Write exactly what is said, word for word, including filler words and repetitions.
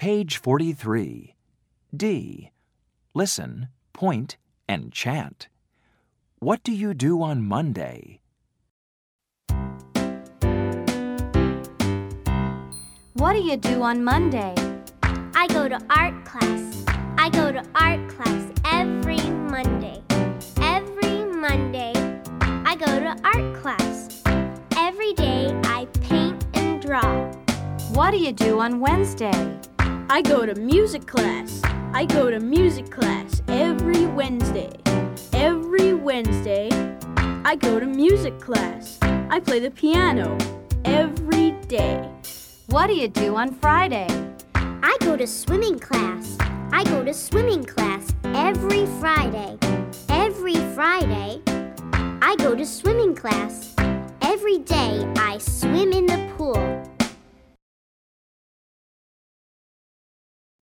Page forty-three. D. Listen, point, and chant. What do you do on Monday? What do you do on Monday? I go to art class. I go to art class every Monday. Every Monday, I go to art class. Every day, I paint and draw. What do you do on Wednesday? I go to music class. I go to music class every Wednesday. Every Wednesday, I go to music class. I play the piano every day. What do you do on Friday? I go to swimming class. I go to swimming class every Friday. Every Friday, I go to swimming class. Every day, I swim in the pool.